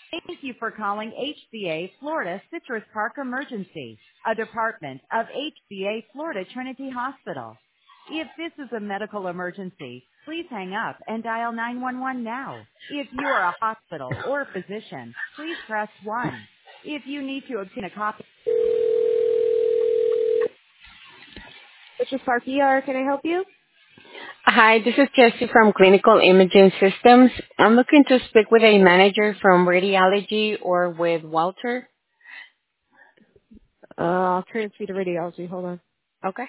Thank you for calling HCA Florida Citrus Park Emergency, a department of HCA Florida Trinity Hospital. If this is a medical emergency, please hang up and dial 911 now. If you are a hospital or physician, please press 1. If you need to obtain a copy. Citrus Park ER, can I help you? Hi, this is Jessie from Clinical Imaging Systems. I'm looking to speak with a manager from radiology or with Walter. I'll transfer you to radiology. Hold on. Okay.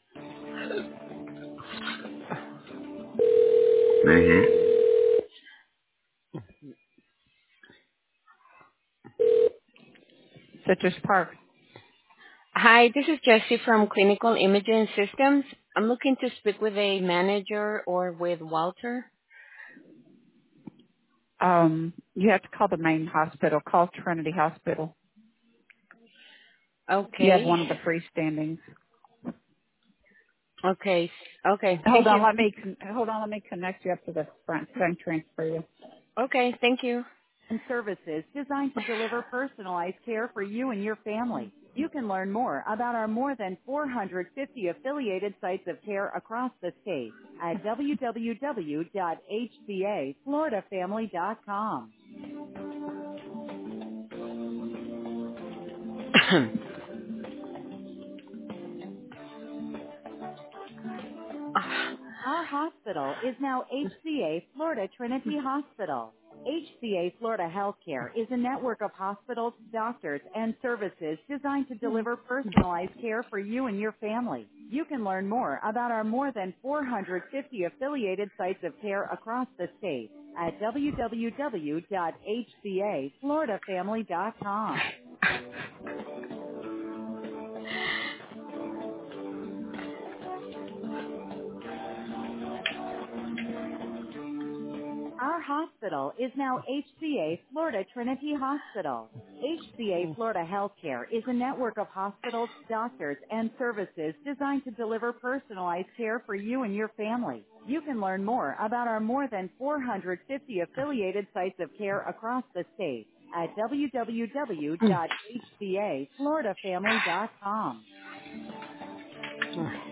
Citrus Park. Hi, this is Jessie from Clinical Imaging Systems. I'm looking to speak with a manager or with Walter. You have to call the main hospital. Call Trinity Hospital. You have Okay. one of the freestandings. Okay. Okay. Hold Thank on, you. let me connect you up to the front. Then transfer you. Okay. Thank you. And services designed to deliver personalized care for you and your family. You can learn more about our more than 450 affiliated sites of care across the state at www.hcafloridafamily.com. Our hospital is now HCA Florida Trinity Hospital. HCA Florida Healthcare is a network of hospitals, doctors, and services designed to deliver personalized care for you and your family. You can learn more about our more than 450 affiliated sites of care across the state at www.hcafloridafamily.com. Our hospital is now HCA Florida Trinity Hospital. HCA Florida Healthcare is a network of hospitals, doctors, and services designed to deliver personalized care for you and your family. You can learn more about our more than 450 affiliated sites of care across the state at www.hcafloridafamily.com.